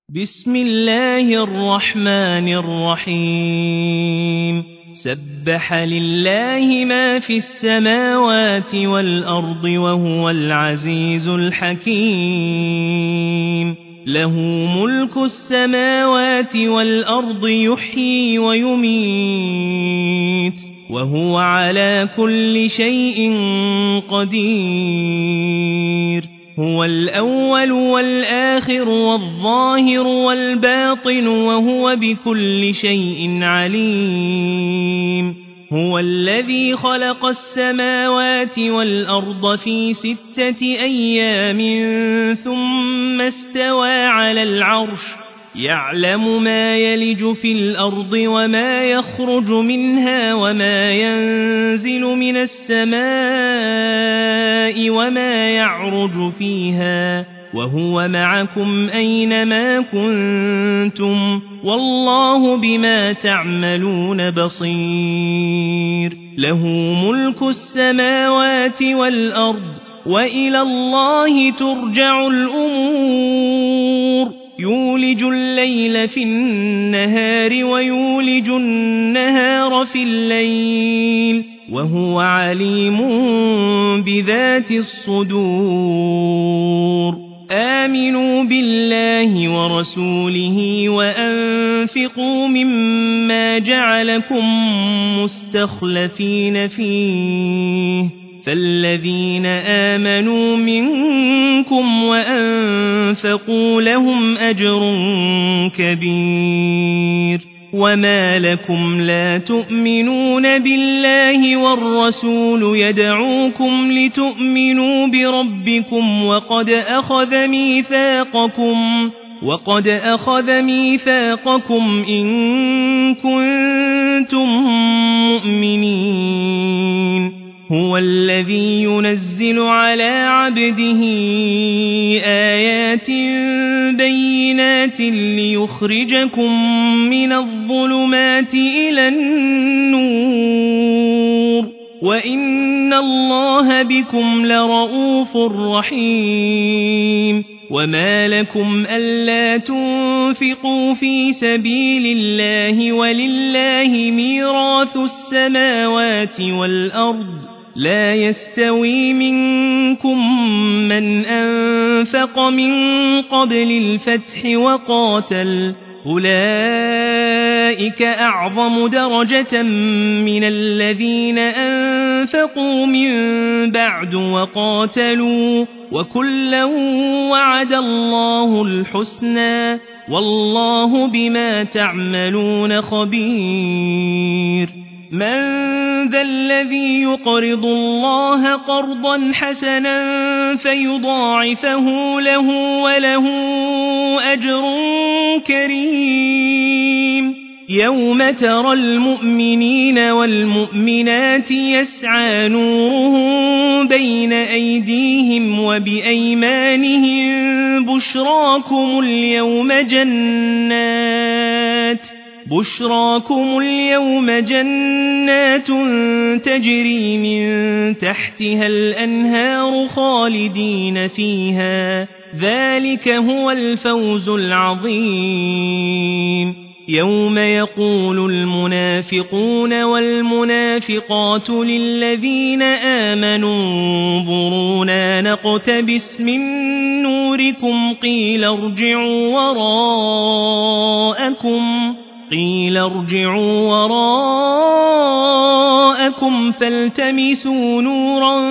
بسم الله الرحمن الرحيم سبح لله ما في السماوات والأرض وهو العزيز الحكيم له ملك السماوات والأرض يحيي ويميت وهو على كل شيء قدير هو الأول والآخر والظاهر والباطن وهو بكل شيء عليم هو الذي خلق السماوات والأرض في 6 أيام ثم استوى على العرش يعلم ما يلج في الأرض وما يخرج منها وما ينزل من السماء وما يعرج فيها وهو معكم أينما كنتم والله بما تعملون بصير له ملك السماوات والأرض وإلى الله ترجع الأمور يولج الليل في النهار ويولج النهار في الليل وهو عليم بذات الصدور آمنوا بالله ورسوله وأنفقوا مما جعلكم مستخلفين فيه فالذين آمنوا منكم وأنفقوا لهم أجر كبير وما لكم لا تؤمنون بالله والرسول يدعوكم لتؤمنوا بربكم وقد أخذ ميثاقكم إن كنتم مؤمنين هو الذي ينزل على عبده آيات بينات ليخرجكم من الظلمات إلى النور وإن الله بكم لرءوف رحيم وما لكم ألا تنفقوا في سبيل الله ولله ميراث السماوات والأرض لا يستوي منكم من أنفق من قبل الفتح وقاتل أولئك أعظم درجة من الذين أنفقوا من بعد وقاتلوا وكلا وعد الله الحسنى والله بما تعملون خبير من ذا الذي يقرض الله قرضا حسنا فيضاعفه له وله أجر كريم يوم ترى المؤمنين والمؤمنات يسعى نورهم بين أيديهم وبأيمانهم بشراكم اليوم جنات تجري من تحتها الأنهار خالدين فيها ذلك هو الفوز العظيم يوم يقول المنافقون والمنافقات للذين آمنوا انظرونا نقتبس من نوركم قيل ارجعوا وراءكم فالتمسوا نورا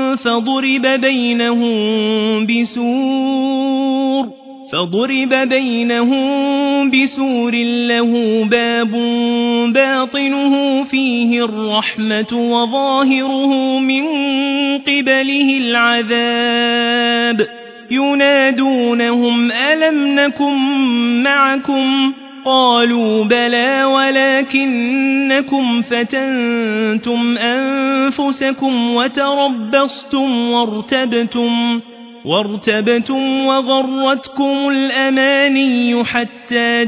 فضرب بينهم بسور له باب باطنه فيه الرحمة وظاهره من قبله العذاب ينادونهم ألم نكن معكم قالوا بلى ولكنكم فتنتم أنفسكم وتربصتم وارتبتم وغرتكم الأماني حتى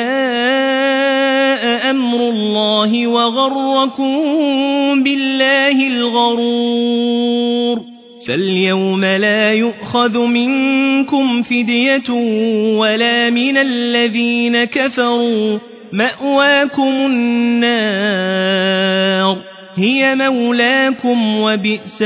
جاء أمر الله وغركم بالله الغرور فاليوم لا يؤخذ منكم فدية ولا من الذين كفروا مأواكم النار هي مولاكم وبئس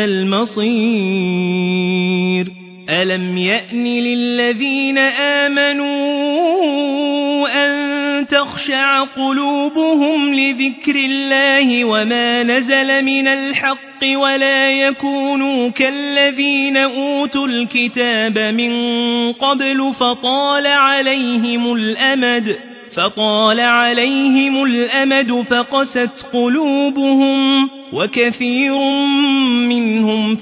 المصير ألم يأن للذين آمنوا أن تخشع قلوبهم لذكر الله وما نزل من الحق ولا يكونوا كالذين أوتوا الكتاب من قبل فطال عليهم الأمد فقست قلوبهم وكثير منهم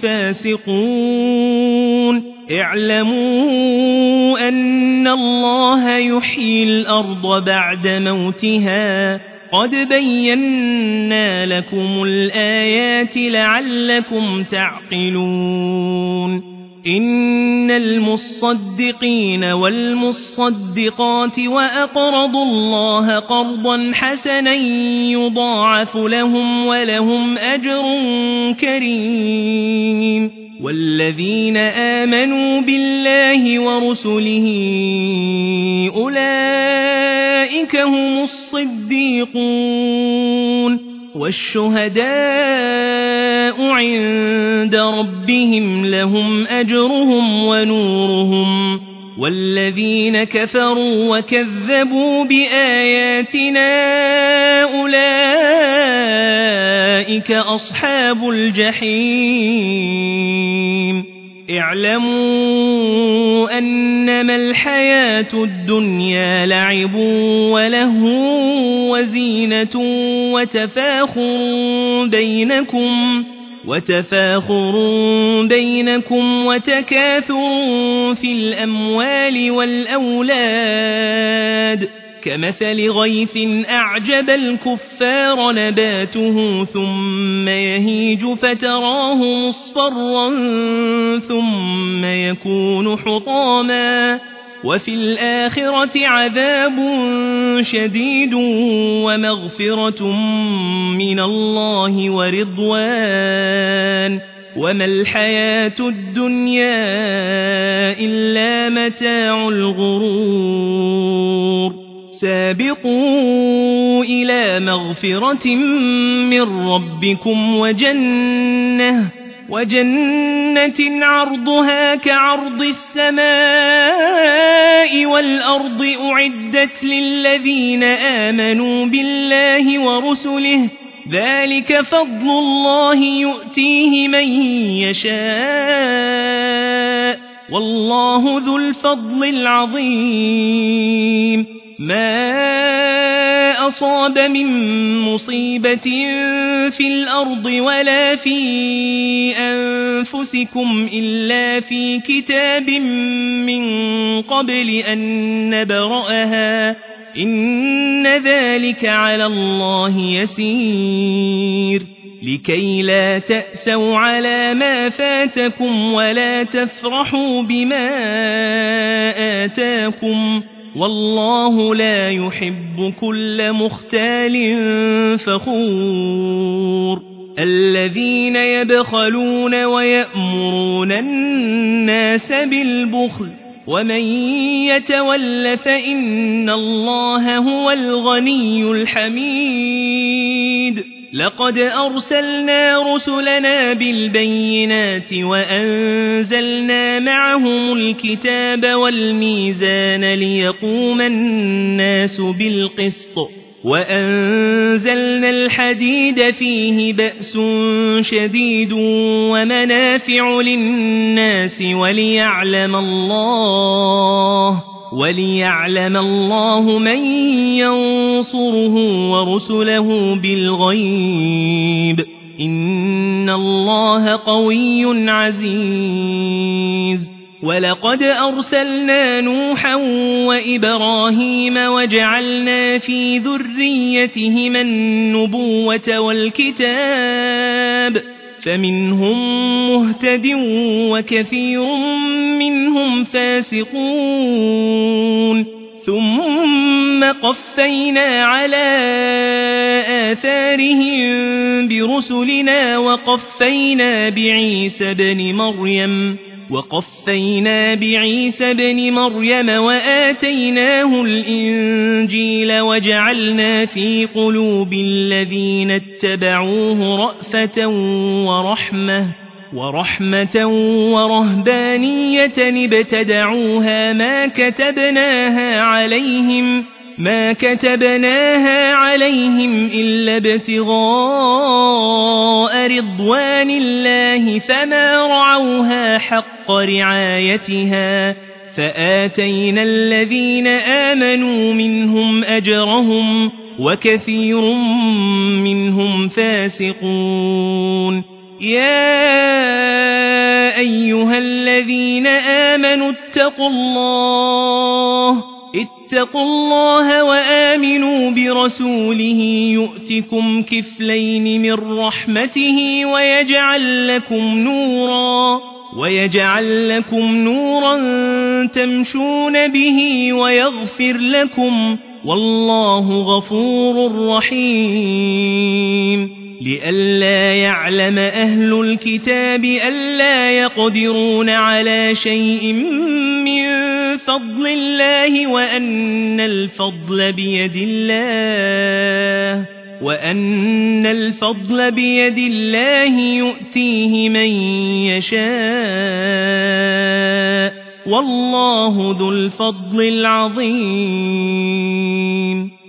فاسقون اعلموا أن الله يحيي الأرض بعد موتها قد بينا لكم الآيات لعلكم تعقلون إن المصدقين والمصدقات وأقرضوا الله قرضا حسنا يضاعف لهم ولهم أجر كريم والذين آمنوا بالله ورسله أولئك هم الصديقون والشهداء عند ربهم لهم أجرهم ونورهم والذين كفروا وكذبوا بآياتنا أولئك أصحاب الجحيم اعلموا أنما الحياة الدنيا لعب ولهو وزينة وتفاخر بينكم وتكاثر في الأموال والأولاد كمثل غيث أعجب الكفار نباته ثم يهيج فتراه مصفرا ثم يكون حطاما وفي الآخرة عذاب شديد ومغفرة من الله ورضوان وما الحياة الدنيا إلا متاع الغرور سابقوا إلى مغفرة من ربكم وجنة عرضها كعرض السماء والأرض أعدت للذين آمنوا بالله ورسله ذلك فضل الله يؤتيه من يشاء والله ذو الفضل العظيم ما أصاب من مصيبة في الأرض ولا في أنفسكم إلا في كتاب من قبل أن نبرأها إن ذلك على الله يسير لكي لا تأسوا على ما فاتكم ولا تفرحوا بما آتاكم والله لا يحب كل مختال فخور الذين يبخلون ويأمرون الناس بالبخل ومن يتول فإن الله هو الغني الحميد لقد أرسلنا رسلنا بالبينات وأنزلنا معهم الكتاب والميزان ليقوم الناس بالقسط وأنزلنا الحديد فيه بأس شديد ومنافع للناس وليعلم الله من ينصره ورسله بالغيب إن الله قوي عزيز ولقد أرسلنا نوحا وإبراهيم وجعلنا في ذريتهما النبوة والكتاب فمنهم مهتد وكثير منهم فاسقون ثم قفينا على آثارهم برسلنا وقفينا بعيسى بن مريم وآتيناه الإنجيل وجعلنا في قلوب الذين اتبعوه رأفة ورهبانية ابتدعوها ما كتبناها عليهم إلا ابتغاء رضوان الله فما رعوها حق رعايتها فآتينا الذين آمنوا منهم أجرهم وكثير منهم فاسقون. يا أيها الذين آمنوا اتقوا الله وآمنوا برسوله يؤتكم كفلين من رحمته ويجعل لكم نورا تمشون به ويغفر لكم والله غفور رحيم. لئلا يعلم أهل الكتاب ألا يقدرون على شيء من فضل الله وأن الفضل بيد الله يؤتيه من يشاء والله ذو الفضل العظيم.